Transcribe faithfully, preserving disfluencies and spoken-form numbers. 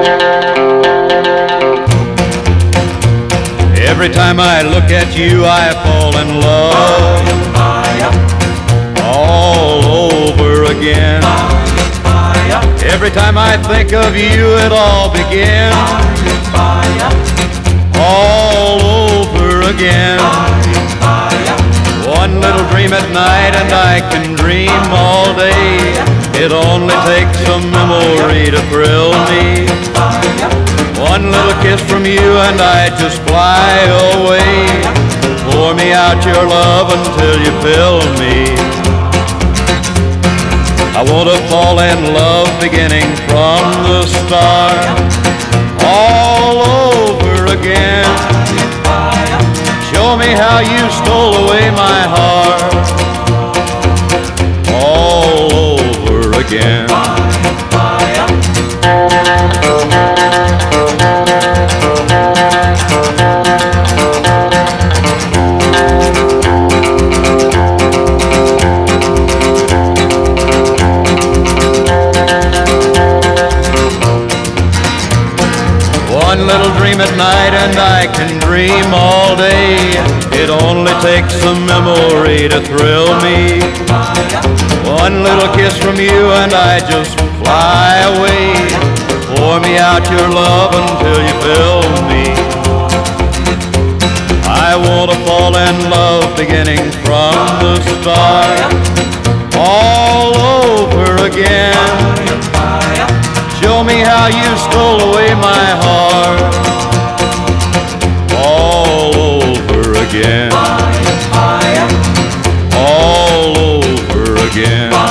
Every time I look at you, I fall in love all over again. Every time I think of you, it all begins all over again. One little dream at night and I can dream all day. It only takes a memory to thrill me. One little kiss from you and I just fly away. Pour me out your love until you fill me. I want to fall in love beginning from the start, all over again. Show me how you stole away my heart, all over again. One little dream at night and I can dream all day. It only takes a memory to thrill me. One little kiss from you and I just fly away. Pour me out your love until you fill me. I want to fall in love beginning from the start, all over again. Show me how you stole away my heart, all over again, all over again.